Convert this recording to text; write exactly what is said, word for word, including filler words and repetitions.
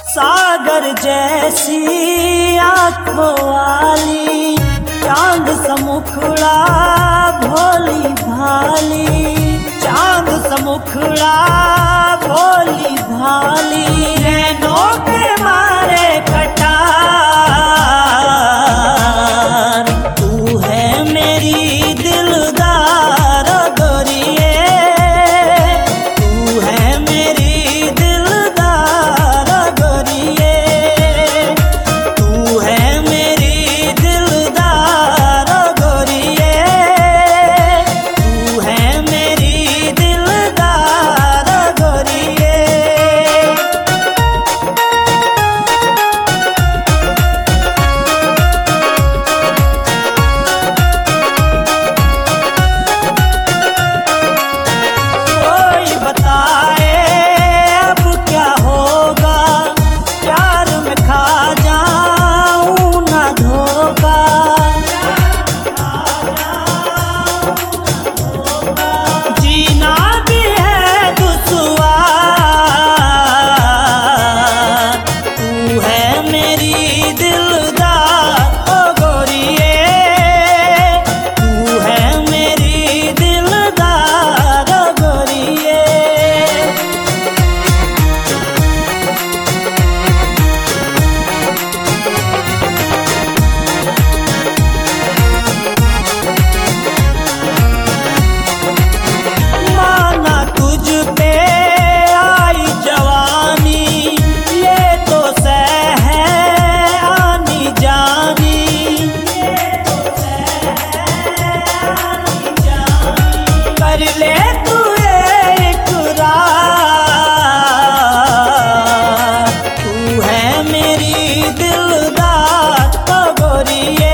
सागर जैसी आँखों वाली, चांद सा मुखड़ा भोली भाली, चांद सा मुखड़ा भोली भाली, नैनों के मारे कटार, तू है मेरी दिलदार गोरिये, तू है मेरी दिलदार गोरिये, तू है मेरी दिलदार गोरिये, तू है मेरी दिलदार गोरिये। कोई बताए अब क्या होगा, प्यार में खा जाऊं ना धोखा, जीना भी है दुश्वार, तू है मेरी दिलदार ओ गोरिये, तू है मेरी दिलदार ओ गोरिये। माना तुझ पे आई जवानी, ये तो सह है आनी जानी, ये तो सह है आनी जानी, कर ले तू इकरार, तू है मेरी दिलदार ओ गोरिये,